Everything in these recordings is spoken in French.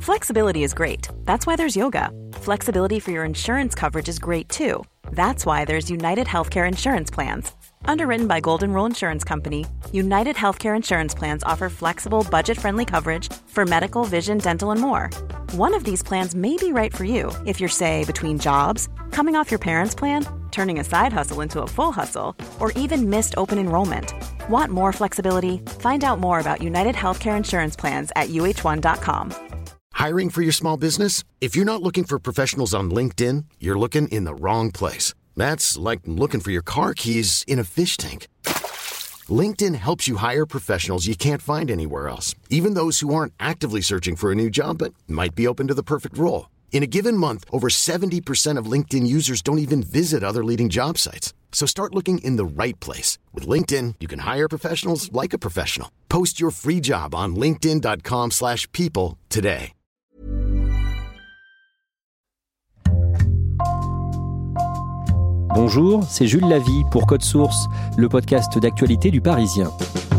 Flexibility is great. That's why there's yoga. Flexibility for your insurance coverage is great too. That's why there's United Healthcare Insurance Plans. Underwritten by Golden Rule Insurance Company, United Healthcare Insurance Plans offer flexible, budget-friendly coverage for medical, vision, dental, and more. One of these plans may be right for you if you're, say, between jobs, coming off your parents' plan, turning a side hustle into a full hustle, or even missed open enrollment. Want more flexibility? Find out more about United Healthcare Insurance Plans at uh1.com. Hiring for your small business? If you're not looking for professionals on LinkedIn, you're looking in the wrong place. That's like looking for your car keys in a fish tank. LinkedIn helps you hire professionals you can't find anywhere else, even those who aren't actively searching for a new job but might be open to the perfect role. In a given month, over 70% of LinkedIn users don't even visit other leading job sites. So start looking in the right place. With LinkedIn, you can hire professionals like a professional. Post your free job on linkedin.com/people today. Bonjour, c'est Jules Lavie pour Code Source, le podcast d'actualité du Parisien.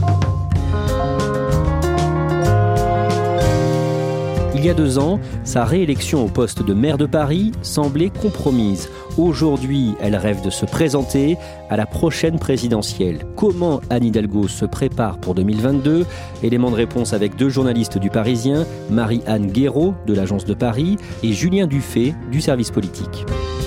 Il y a 2 ans, sa réélection au poste de maire de Paris semblait compromise. Aujourd'hui, elle rêve de se présenter à la prochaine présidentielle. Comment Anne Hidalgo se prépare pour 2022 ? Élément de réponse avec 2 journalistes du Parisien, Marie-Anne Guéraud de l'Agence de Paris et Julien Dufay du service politique.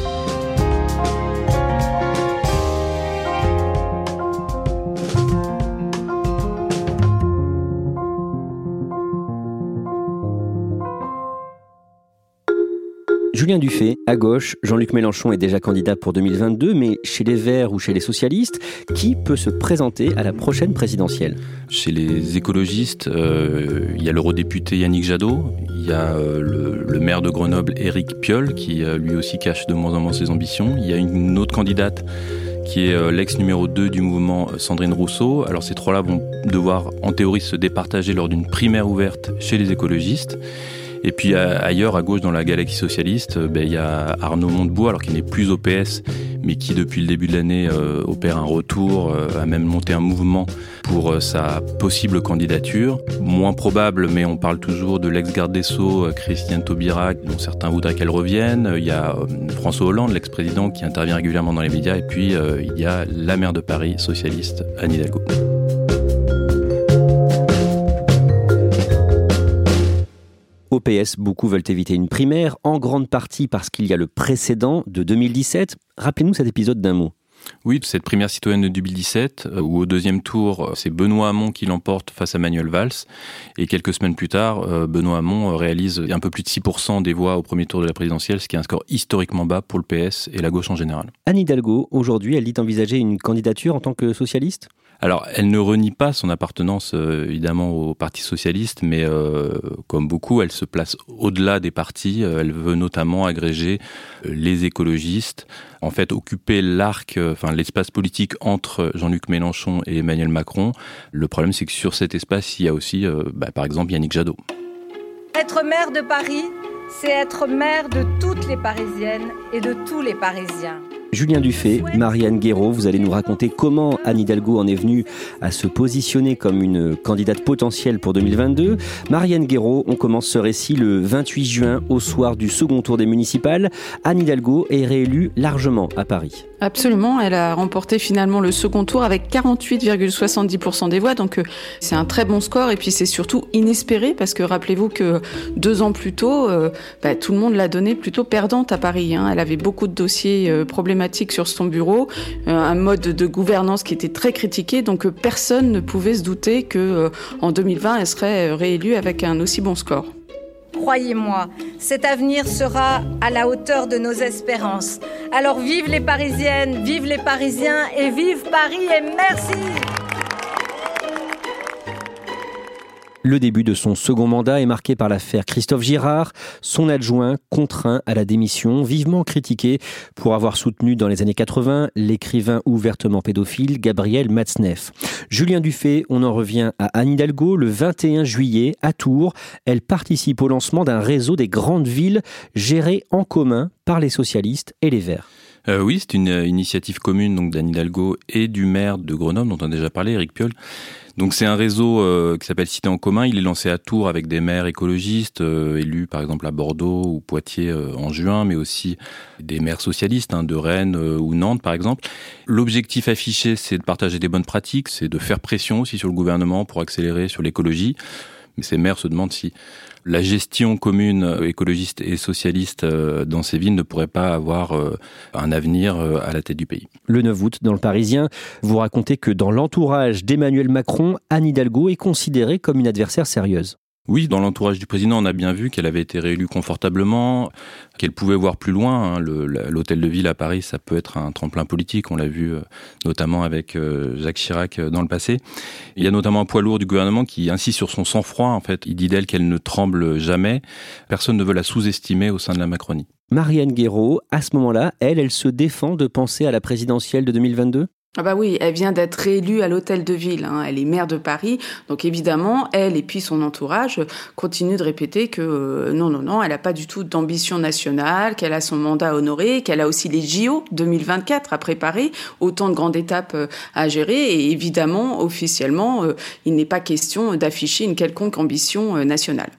Julien Dufay, à gauche, Jean-Luc Mélenchon est déjà candidat pour 2022, mais chez les Verts ou chez les socialistes, qui peut se présenter à la prochaine présidentielle ? Chez les écologistes, il y a l'eurodéputé Yannick Jadot, il y a le maire de Grenoble Éric Piolle, qui lui aussi cache de moins en moins ses ambitions. Il y a une autre candidate qui est l'ex numéro 2 du mouvement, Sandrine Rousseau. Alors ces 3-là vont devoir, en théorie, se départager lors d'une primaire ouverte chez les écologistes. Et puis ailleurs, à gauche, dans la galaxie socialiste, il y a Arnaud Montebourg, alors qui n'est plus au PS, mais qui depuis le début de l'année opère un retour, a même monté un mouvement pour sa possible candidature. Moins probable, mais on parle toujours de l'ex-garde des Sceaux, Christiane Taubira, dont certains voudraient qu'elle revienne. Il y a François Hollande, l'ex-président, qui intervient régulièrement dans les médias. Et puis il y a la maire de Paris, socialiste, Anne Hidalgo. Au PS, beaucoup veulent éviter une primaire, en grande partie parce qu'il y a le précédent de 2017. Rappelez-nous cet épisode d'un mot. Oui, cette primaire citoyenne de 2017, où au deuxième tour, c'est Benoît Hamon qui l'emporte face à Manuel Valls. Et quelques semaines plus tard, Benoît Hamon réalise un peu plus de 6% des voix au premier tour de la présidentielle, ce qui est un score historiquement bas pour le PS et la gauche en général. Anne Hidalgo, aujourd'hui, elle dit envisager une candidature en tant que socialiste ? Alors, elle ne renie pas son appartenance évidemment au Parti socialiste, mais comme beaucoup, elle se place au-delà des partis. Elle veut notamment agréger les écologistes, en fait occuper l'espace politique entre Jean-Luc Mélenchon et Emmanuel Macron. Le problème, c'est que sur cet espace, il y a aussi, par exemple, Yannick Jadot. Être maire de Paris, c'est être maire de toutes les Parisiennes et de tous les Parisiens. Julien Dufay, Marie-Anne Guéraud, vous allez nous raconter comment Anne Hidalgo en est venue à se positionner comme une candidate potentielle pour 2022. Marie-Anne Guéraud, on commence ce récit le 28 juin, au soir du second tour des municipales. Anne Hidalgo est réélue largement à Paris. Absolument, elle a remporté finalement le second tour avec 48,70% des voix, donc c'est un très bon score et puis c'est surtout inespéré parce que rappelez-vous que 2 ans plus tôt, tout le monde l'a donnée plutôt perdante à Paris. Elle avait beaucoup de dossiers problématiques sur son bureau, un mode de gouvernance qui était très critiqué, donc personne ne pouvait se douter qu'en 2020 elle serait réélue avec un aussi bon score. Croyez-moi, cet avenir sera à la hauteur de nos espérances. Alors vive les Parisiennes, vive les Parisiens et vive Paris et merci! Le début de son second mandat est marqué par l'affaire Christophe Girard, son adjoint contraint à la démission, vivement critiqué pour avoir soutenu dans les années 80 l'écrivain ouvertement pédophile Gabriel Matzneff. Julien Dufay, on en revient à Anne Hidalgo, le 21 juillet à Tours. Elle participe au lancement d'un réseau des grandes villes géré en commun par les socialistes et les Verts. Oui, c'est une initiative commune donc d'Anne Hidalgo et du maire de Grenoble, dont on a déjà parlé, Éric Piolle. Donc c'est un réseau qui s'appelle Cité en commun. Il est lancé à Tours avec des maires écologistes élus par exemple à Bordeaux ou Poitiers en juin, mais aussi des maires socialistes de Rennes ou Nantes par exemple. L'objectif affiché, c'est de partager des bonnes pratiques, c'est de faire pression aussi sur le gouvernement pour accélérer sur l'écologie. Mais ces maires se demandent si la gestion commune écologiste et socialiste dans ces villes ne pourrait pas avoir un avenir à la tête du pays. Le 9 août, dans Le Parisien, vous racontez que dans l'entourage d'Emmanuel Macron, Anne Hidalgo est considérée comme une adversaire sérieuse. Oui, dans l'entourage du président, on a bien vu qu'elle avait été réélue confortablement, qu'elle pouvait voir plus loin. L'hôtel de ville à Paris, ça peut être un tremplin politique. On l'a vu notamment avec Jacques Chirac dans le passé. Il y a notamment un poids lourd du gouvernement qui insiste sur son sang-froid. En fait, il dit d'elle qu'elle ne tremble jamais. Personne ne veut la sous-estimer au sein de la Macronie. Marianne Guéraud, à ce moment-là, elle se défend de penser à la présidentielle de 2022 ? Ah bah oui, elle vient d'être réélue à l'hôtel de ville, elle est maire de Paris, donc évidemment, elle et puis son entourage continuent de répéter que non, elle n'a pas du tout d'ambition nationale, qu'elle a son mandat à honorer, qu'elle a aussi les JO 2024 à préparer, autant de grandes étapes à gérer, et évidemment, officiellement, il n'est pas question d'afficher une quelconque ambition nationale.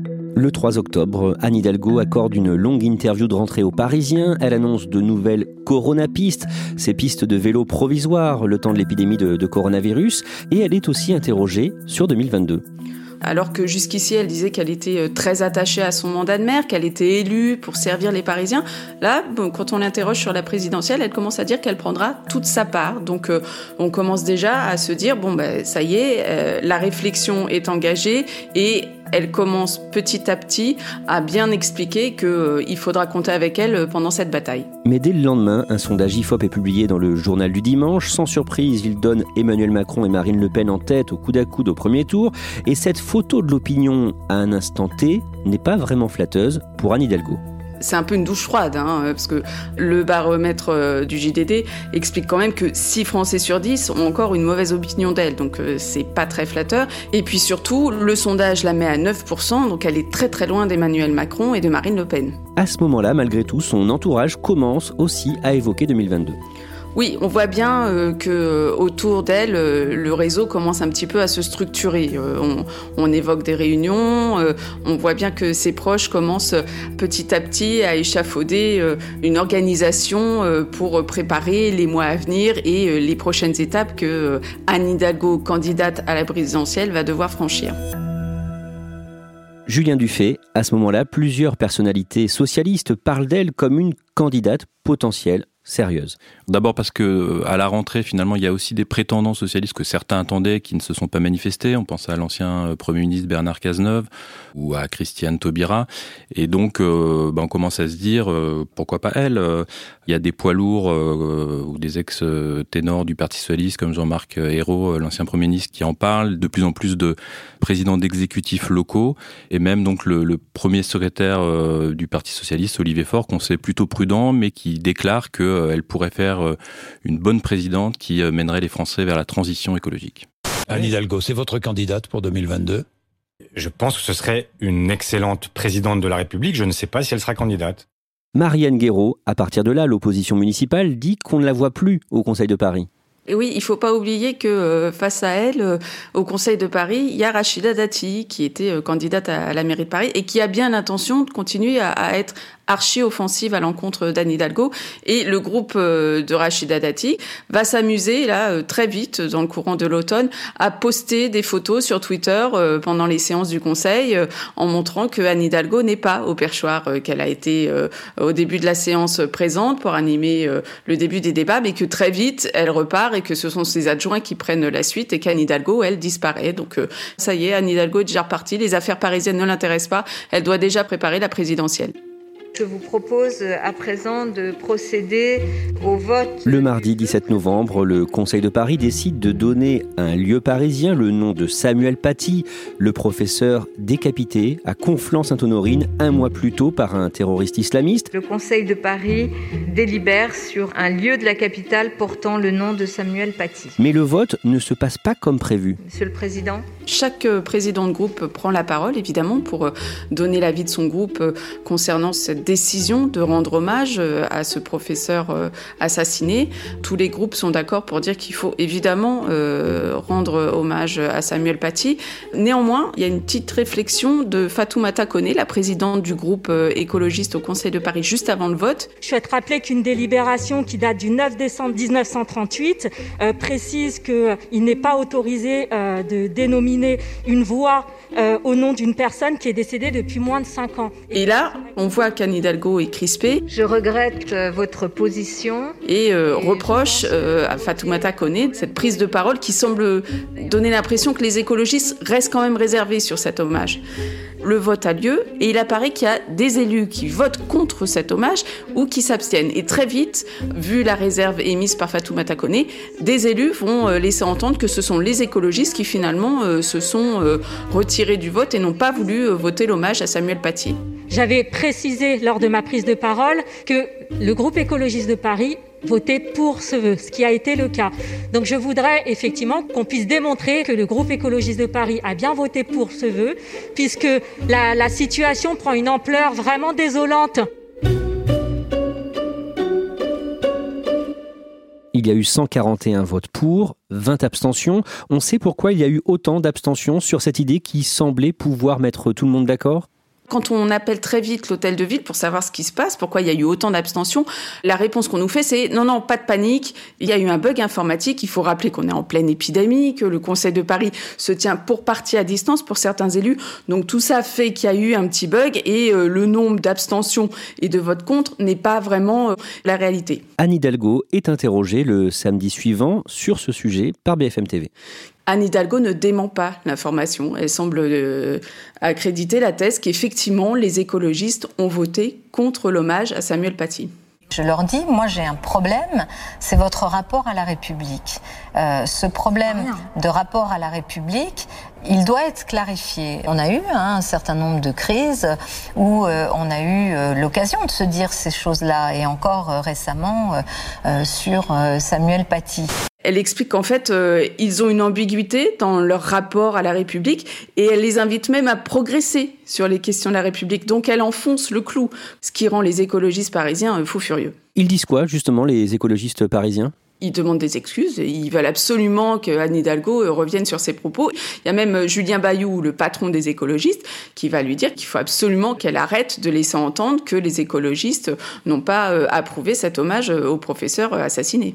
Le 3 octobre, Anne Hidalgo accorde une longue interview de rentrée aux Parisiens. Elle annonce de nouvelles coronapistes, ces pistes de vélo provisoires, le temps de l'épidémie de coronavirus. Et elle est aussi interrogée sur 2022. Alors que jusqu'ici, elle disait qu'elle était très attachée à son mandat de maire, qu'elle était élue pour servir les Parisiens. Là, quand on l'interroge sur la présidentielle, elle commence à dire qu'elle prendra toute sa part. Donc, on commence déjà à se dire, ça y est, la réflexion est engagée et elle commence petit à petit à bien expliquer qu'il faudra compter avec elle pendant cette bataille. Mais dès le lendemain, un sondage IFOP est publié dans le journal du dimanche. Sans surprise, il donne Emmanuel Macron et Marine Le Pen en tête au coude à coude au premier tour. Et cette photo de l'opinion à un instant T n'est pas vraiment flatteuse pour Anne Hidalgo. C'est un peu une douche froide, parce que le baromètre du JDD explique quand même que 6 Français sur 10 ont encore une mauvaise opinion d'elle, donc c'est pas très flatteur. Et puis surtout, le sondage la met à 9%, donc elle est très très loin d'Emmanuel Macron et de Marine Le Pen. À ce moment-là, malgré tout, son entourage commence aussi à évoquer 2022. Oui, on voit bien que autour d'elle, le réseau commence un petit peu à se structurer. On évoque des réunions, on voit bien que ses proches commencent petit à petit à échafauder une organisation pour préparer les mois à venir et les prochaines étapes que Anne Hidalgo, candidate à la présidentielle, va devoir franchir. Julien Dufay, à ce moment-là, plusieurs personnalités socialistes parlent d'elle comme une candidate potentielle sérieuse. D'abord parce que à la rentrée, finalement, il y a aussi des prétendants socialistes que certains attendaient qui ne se sont pas manifestés. On pense à l'ancien Premier ministre Bernard Cazeneuve ou à Christiane Taubira. Et donc, on commence à se dire, pourquoi pas elle ? Il y a des poids lourds ou des ex-ténors du Parti socialiste comme Jean-Marc Ayrault, l'ancien Premier ministre, qui en parlent. De plus en plus de présidents d'exécutifs locaux. Et même donc le premier secrétaire du Parti socialiste, Olivier Faure, qu'on sait plutôt prudent, mais qui déclare qu'elle pourrait faire une bonne présidente qui mènerait les Français vers la transition écologique. Anne Hidalgo, c'est votre candidate pour 2022 ? Je pense que ce serait une excellente présidente de la République. Je ne sais pas si elle sera candidate. Marianne Guéraud, à partir de là, l'opposition municipale dit qu'on ne la voit plus au Conseil de Paris. Et oui, il faut pas oublier que face à elle, au Conseil de Paris, il y a Rachida Dati qui était candidate à la mairie de Paris et qui a bien l'intention de continuer à être archi-offensive à l'encontre d'Anne Hidalgo. Et le groupe de Rachida Dati va s'amuser là très vite dans le courant de l'automne à poster des photos sur Twitter pendant les séances du Conseil en montrant que Anne Hidalgo n'est pas au perchoir, qu'elle a été au début de la séance présente pour animer le début des débats, mais que très vite elle repart et que ce sont ses adjoints qui prennent la suite et qu'Anne Hidalgo, elle, disparaît. Donc ça y est, Anne Hidalgo est déjà repartie, les affaires parisiennes ne l'intéressent pas, elle doit déjà préparer la présidentielle. Je vous propose à présent de procéder au vote. Le mardi 17 novembre, le Conseil de Paris décide de donner à un lieu parisien le nom de Samuel Paty, le professeur décapité à Conflans-Sainte-Honorine un mois plus tôt par un terroriste islamiste. Le Conseil de Paris délibère sur un lieu de la capitale portant le nom de Samuel Paty. Mais le vote ne se passe pas comme prévu. Monsieur le Président, Chaque président de groupe prend la parole, évidemment, pour donner l'avis de son groupe concernant cette décision de rendre hommage à ce professeur assassiné. Tous les groupes sont d'accord pour dire qu'il faut évidemment rendre hommage à Samuel Paty. Néanmoins, il y a une petite réflexion de Fatoumata Koné, la présidente du groupe écologiste au Conseil de Paris, juste avant le vote. Je souhaite rappeler qu'une délibération qui date du 9 décembre 1938 précise qu'il n'est pas autorisé de dénominer une voix au nom d'une personne qui est décédée depuis moins de 5 ans. Et là, on voit qu'Anne Hidalgo est crispée. Je regrette votre position. Et reproche à Fatoumata Koné cette prise de parole qui semble donner l'impression que les écologistes restent quand même réservés sur cet hommage. Le vote a lieu et il apparaît qu'il y a des élus qui votent contre cet hommage ou qui s'abstiennent. Et très vite, vu la réserve émise par Fatoumata Koné, des élus vont laisser entendre que ce sont les écologistes qui finalement se sont retirés du vote et n'ont pas voulu voter l'hommage à Samuel Paty. J'avais précisé lors de ma prise de parole que le groupe écologiste de Paris votait pour ce vœu, ce qui a été le cas. Donc je voudrais effectivement qu'on puisse démontrer que le groupe écologiste de Paris a bien voté pour ce vœu, puisque la situation prend une ampleur vraiment désolante. Il y a eu 141 votes pour, 20 abstentions. On sait pourquoi il y a eu autant d'abstentions sur cette idée qui semblait pouvoir mettre tout le monde d'accord ? Quand on appelle très vite l'hôtel de ville pour savoir ce qui se passe, pourquoi il y a eu autant d'abstentions, la réponse qu'on nous fait, c'est non, pas de panique, il y a eu un bug informatique, il faut rappeler qu'on est en pleine épidémie, que le Conseil de Paris se tient pour partie à distance pour certains élus. Donc tout ça fait qu'il y a eu un petit bug et le nombre d'abstentions et de votes contre n'est pas vraiment la réalité. Anne Hidalgo est interrogée le samedi suivant sur ce sujet par BFM TV. Anne Hidalgo ne dément pas l'information. Elle semble accréditer la thèse qu'effectivement, les écologistes ont voté contre l'hommage à Samuel Paty. Je leur dis, moi j'ai un problème, c'est votre rapport à la République. Ce problème de rapport à la République, il doit être clarifié. On a eu un certain nombre de crises où on a eu l'occasion de se dire ces choses-là, et encore récemment sur Samuel Paty. Elle explique qu'en fait, ils ont une ambiguïté dans leur rapport à la République et elle les invite même à progresser sur les questions de la République. Donc elle enfonce le clou, ce qui rend les écologistes parisiens fous furieux. Ils disent quoi, justement, les écologistes parisiens ? Ils demandent des excuses, ils veulent absolument qu'Anne Hidalgo revienne sur ses propos. Il y a même Julien Bayou, le patron des écologistes, qui va lui dire qu'il faut absolument qu'elle arrête de laisser entendre que les écologistes n'ont pas approuvé cet hommage au professeur assassiné.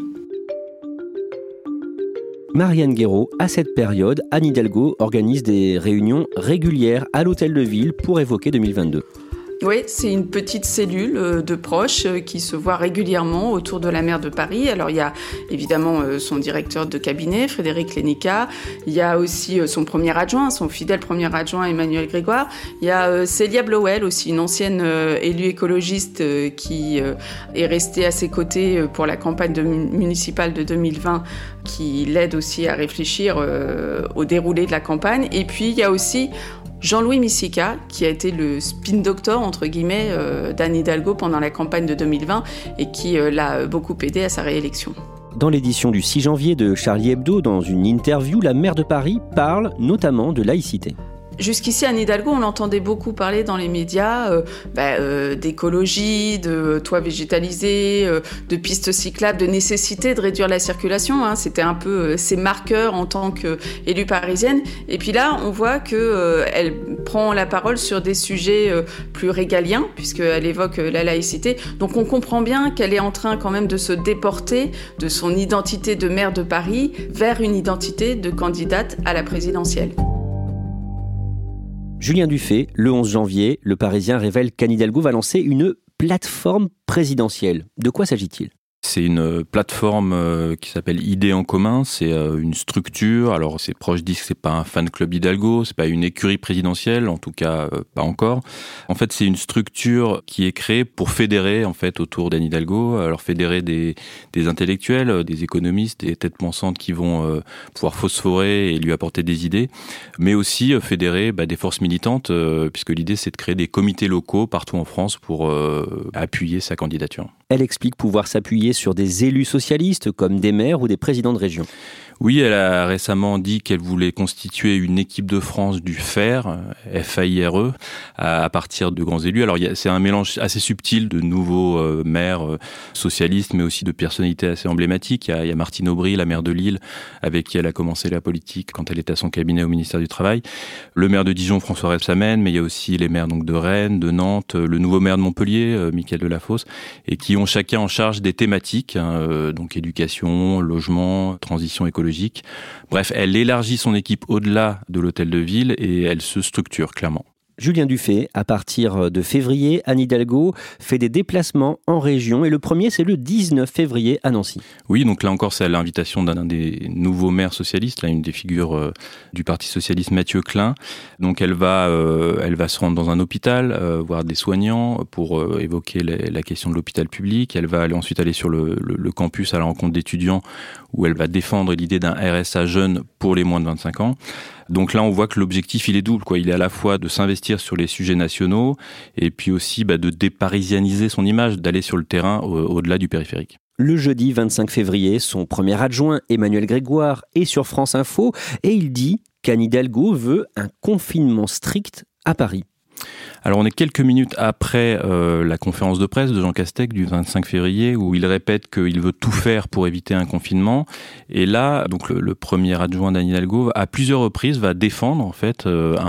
Marianne Guéraud, à cette période, Anne Hidalgo organise des réunions régulières à l'hôtel de ville pour évoquer 2022. Oui, c'est une petite cellule de proches qui se voit régulièrement autour de la maire de Paris. Alors, il y a évidemment son directeur de cabinet, Frédéric Lénica. Il y a aussi son premier adjoint, son fidèle premier adjoint, Emmanuel Grégoire. Il y a Célia Blowell, aussi une ancienne élue écologiste qui est restée à ses côtés pour la campagne municipale de 2020, qui l'aide aussi à réfléchir au déroulé de la campagne. Et puis, il y a aussi Jean-Louis Missica, qui a été le spin doctor, entre guillemets, d'Anne Hidalgo pendant la campagne de 2020 et qui l'a beaucoup aidé à sa réélection. Dans l'édition du 6 janvier de Charlie Hebdo, dans une interview, la maire de Paris parle notamment de laïcité. Jusqu'ici, Anne Hidalgo, on entendait beaucoup parler dans les médias d'écologie, de toits végétalisés, de pistes cyclables, de nécessité de réduire la circulation. C'était un peu ses marqueurs en tant qu'élue parisienne. Et puis là, on voit qu'elle prend la parole sur des sujets plus régaliens, puisqu'elle évoque la laïcité. Donc on comprend bien qu'elle est en train quand même de se déporter de son identité de maire de Paris vers une identité de candidate à la présidentielle. Julien Dufay, le 11 janvier, le Parisien révèle qu'Anne Hidalgo va lancer une plateforme présidentielle. De quoi s'agit-il ? C'est une plateforme qui s'appelle Idées en commun. C'est une structure. Alors, ses proches disent que c'est pas un fan club Hidalgo, c'est pas une écurie présidentielle, en tout cas pas encore. En fait, c'est une structure qui est créée pour fédérer en fait autour d'Anne Hidalgo. Alors fédérer des intellectuels, des économistes, des têtes pensantes qui vont pouvoir phosphorer et lui apporter des idées, mais aussi fédérer des forces militantes, puisque l'idée c'est de créer des comités locaux partout en France pour appuyer sa candidature. Elle explique pouvoir s'appuyer sur des élus socialistes comme des maires ou des présidents de région. Oui, elle a récemment dit qu'elle voulait constituer une équipe de France du FAIRE, F-A-I-R-E, à partir de grands élus. Alors c'est un mélange assez subtil de nouveaux maires socialistes, mais aussi de personnalités assez emblématiques. Il y a Martine Aubry, la maire de Lille, avec qui elle a commencé la politique quand elle était à son cabinet au ministère du Travail. Le maire de Dijon, François Rebsamen, mais il y a aussi les maires donc de Rennes, de Nantes, le nouveau maire de Montpellier, Mickaël Delafosse, et qui ont chacun en charge des thématiques, donc éducation, logement, transition écologique. Bref, elle élargit son équipe au-delà de l'hôtel de ville et elle se structure clairement. Julien Dufay, à partir de février, Anne Hidalgo fait des déplacements en région et le premier, c'est le 19 février à Nancy. Oui, donc là encore, c'est à l'invitation d'un des nouveaux maires socialistes, là, une des figures du Parti socialiste, Mathieu Klein. Donc elle va se rendre dans un hôpital, voir des soignants pour évoquer la question de l'hôpital public. Elle va ensuite aller sur le campus à la rencontre d'étudiants où elle va défendre l'idée d'un RSA jeune pour les moins de 25 ans. Donc là, on voit que l'objectif, il est double, quoi. Il est à la fois de s'investir sur les sujets nationaux et puis aussi de déparisianiser son image, d'aller sur le terrain au-delà du périphérique. Le jeudi 25 février, son premier adjoint, Emmanuel Grégoire, est sur France Info et il dit qu'Anne Hidalgo veut un confinement strict à Paris. Alors on est quelques minutes après la conférence de presse de Jean Castex du 25 février où il répète qu'il veut tout faire pour éviter un confinement. Et là, donc le premier adjoint d'Anne Hidalgo, à plusieurs reprises, va défendre en fait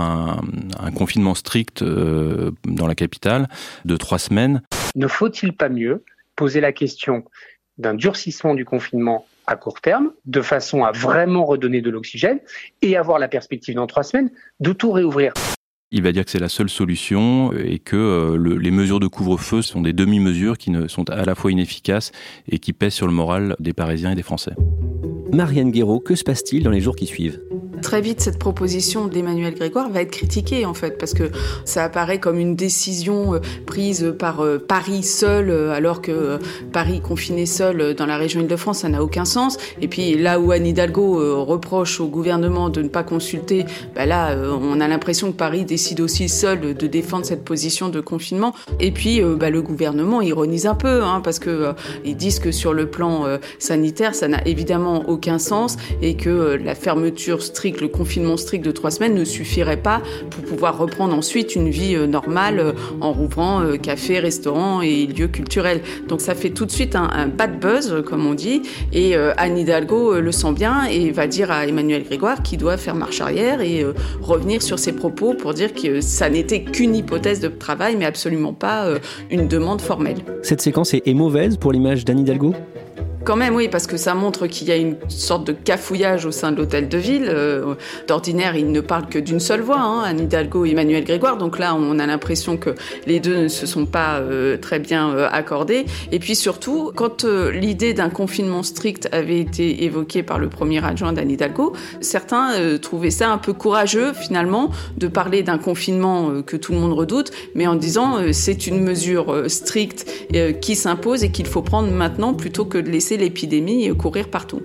un confinement strict dans la capitale de 3 semaines. Ne faut-il pas mieux poser la question d'un durcissement du confinement à court terme, de façon à vraiment redonner de l'oxygène et avoir la perspective dans 3 semaines de tout réouvrir? Il va dire que c'est la seule solution et que les mesures de couvre-feu sont des demi-mesures qui sont à la fois inefficaces et qui pèsent sur le moral des Parisiens et des Français. Marianne Guéraud, que se passe-t-il dans les jours qui suivent ? Très vite, cette proposition d'Emmanuel Grégoire va être critiquée, en fait, parce que ça apparaît comme une décision prise par Paris seul, alors que Paris confiné seul dans la région Île-de-France, ça n'a aucun sens. Et puis là où Anne Hidalgo reproche au gouvernement de ne pas consulter, là, on a l'impression que Paris décide aussi seul de défendre cette position de confinement. Et puis, le gouvernement ironise un peu, parce que ils disent que sur le plan sanitaire, ça n'a évidemment aucun sens et que la fermeture stricte, le confinement strict de 3 semaines ne suffirait pas pour pouvoir reprendre ensuite une vie normale en rouvrant cafés, restaurants et lieux culturels. Donc ça fait tout de suite un bad buzz, comme on dit, et Anne Hidalgo le sent bien et va dire à Emmanuel Grégoire qu'il doit faire marche arrière et revenir sur ses propos pour dire que ça n'était qu'une hypothèse de travail, mais absolument pas une demande formelle. Cette séquence est mauvaise pour l'image d'Anne Hidalgo ? Quand même, oui, parce que ça montre qu'il y a une sorte de cafouillage au sein de l'hôtel de ville. D'ordinaire, ils ne parlent que d'une seule voix, Anne Hidalgo et Emmanuel Grégoire. Donc là, on a l'impression que les deux ne se sont pas très bien accordés. Et puis surtout, quand l'idée d'un confinement strict avait été évoquée par le premier adjoint d'Anne Hidalgo, certains trouvaient ça un peu courageux, finalement, de parler d'un confinement que tout le monde redoute, mais en disant c'est une mesure stricte qui s'impose et qu'il faut prendre maintenant plutôt que de laisser l'épidémie courir partout.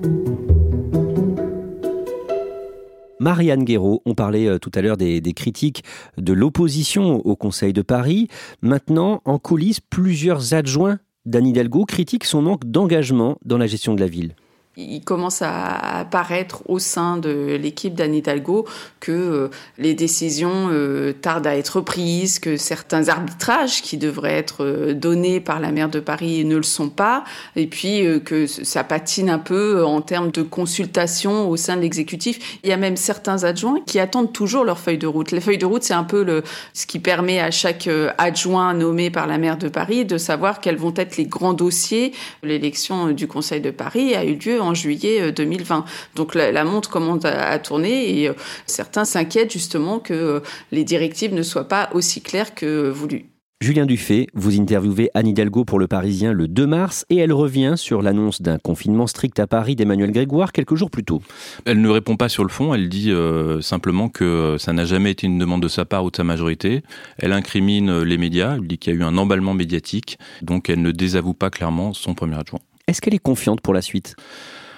Marianne Guéraud, on parlait tout à l'heure des critiques de l'opposition au Conseil de Paris. Maintenant, en coulisses, plusieurs adjoints d'Anne Hidalgo critiquent son manque d'engagement dans la gestion de la ville. Il commence à apparaître au sein de l'équipe d'Anne Hidalgo que les décisions tardent à être prises, que certains arbitrages qui devraient être donnés par la maire de Paris ne le sont pas, et puis que ça patine un peu en termes de consultation au sein de l'exécutif. Il y a même certains adjoints qui attendent toujours leur feuille de route. La feuille de route, c'est un peu ce qui permet à chaque adjoint nommé par la maire de Paris de savoir quels vont être les grands dossiers. L'élection du Conseil de Paris a eu lieu en juillet 2020. Donc la montre commence à tourner et certains s'inquiètent justement que les directives ne soient pas aussi claires que voulues. Julien Dufay, vous interviewez Anne Hidalgo pour Le Parisien le 2 mars et elle revient sur l'annonce d'un confinement strict à Paris d'Emmanuel Grégoire quelques jours plus tôt. Elle ne répond pas sur le fond, elle dit simplement que ça n'a jamais été une demande de sa part ou de sa majorité. Elle incrimine les médias, elle dit qu'il y a eu un emballement médiatique, donc elle ne désavoue pas clairement son premier adjoint. Est-ce qu'elle est confiante pour la suite ?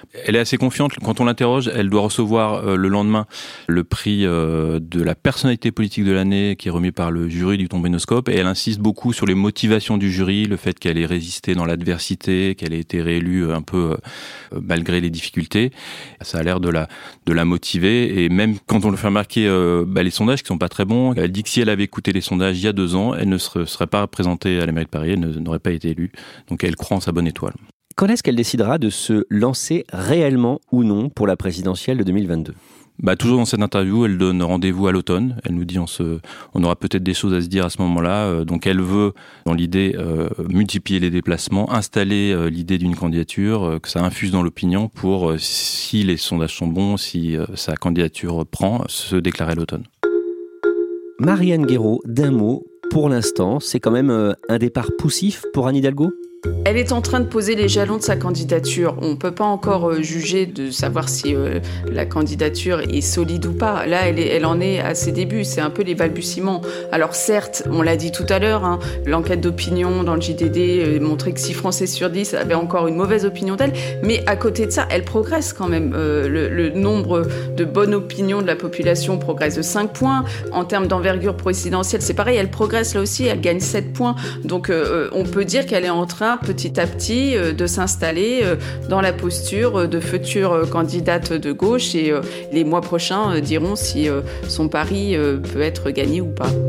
Elle est assez confiante. Quand on l'interroge, elle doit recevoir le lendemain le prix de la personnalité politique de l'année qui est remis par le jury du Tombénoscope, et elle insiste beaucoup sur les motivations du jury, le fait qu'elle ait résisté dans l'adversité, qu'elle ait été réélue un peu malgré les difficultés. Ça a l'air de la motiver, et même quand on le fait remarquer les sondages qui sont pas très bons, elle dit que si elle avait écouté les sondages il y a 2 ans, elle ne serait pas représentée à la mairie de Paris, elle n'aurait pas été élue. Donc elle croit en sa bonne étoile. Quand est-ce qu'elle décidera de se lancer réellement ou non pour la présidentielle de 2022 ? Toujours dans cette interview, elle donne rendez-vous à l'automne. Elle nous dit on aura peut-être des choses à se dire à ce moment-là. Donc elle veut, dans l'idée, multiplier les déplacements, installer l'idée d'une candidature, que ça infuse dans l'opinion pour, si les sondages sont bons, si sa candidature prend, se déclarer à l'automne. Marianne Guéraud, d'un mot, pour l'instant, c'est quand même un départ poussif pour Anne Hidalgo ? Elle est en train de poser les jalons de sa candidature. On ne peut pas encore juger de savoir si la candidature est solide ou pas. Là, elle en est à ses débuts. C'est un peu les balbutiements. Alors certes, on l'a dit tout à l'heure, l'enquête d'opinion dans le JDD montrait que 6 Français sur 10 avaient encore une mauvaise opinion d'elle. Mais à côté de ça, elle progresse quand même. Le nombre de bonnes opinions de la population progresse de 5 points. En termes d'envergure présidentielle, c'est pareil. Elle progresse là aussi. Elle gagne 7 points. Donc on peut dire qu'elle est en train petit à petit de s'installer dans la posture de future candidate de gauche, et les mois prochains diront si son pari peut être gagné ou pas.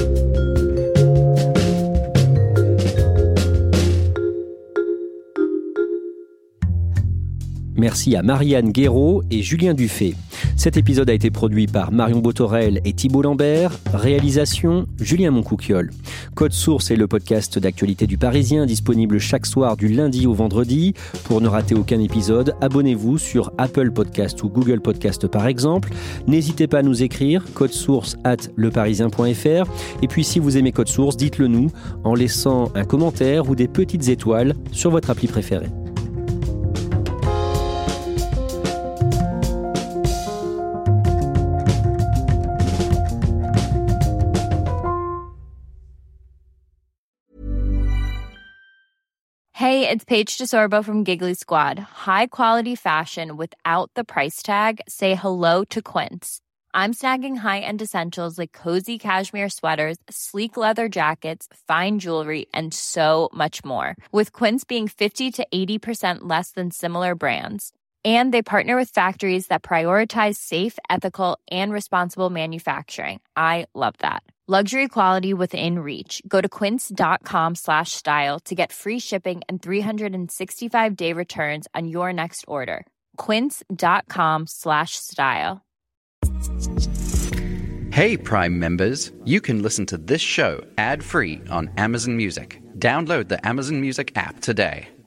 Merci à Marianne Guéraud et Julien Dufay. Cet épisode a été produit par Marion Botorel et Thibault Lambert. Réalisation, Julien Moncouquiol. Code Source est le podcast d'actualité du Parisien, disponible chaque soir du lundi au vendredi. Pour ne rater aucun épisode, abonnez-vous sur Apple Podcast ou Google Podcast par exemple. N'hésitez pas à nous écrire, codesource@leparisien.fr. Et puis si vous aimez Code Source, dites-le nous en laissant un commentaire ou des petites étoiles sur votre appli préférée. Hey, it's Paige DeSorbo from Giggly Squad. High quality fashion without the price tag. Say hello to Quince. I'm snagging high-end essentials like cozy cashmere sweaters, sleek leather jackets, fine jewelry, and so much more. With Quince being 50 to 80% less than similar brands. And they partner with factories that prioritize safe, ethical, and responsible manufacturing. I love that. Luxury quality within reach. Go to quince.com/style to get free shipping and 365-day returns on your next order. Quince.com/style. Hey, Prime members, you can listen to this show ad-free on Amazon Music. Download the Amazon Music app today.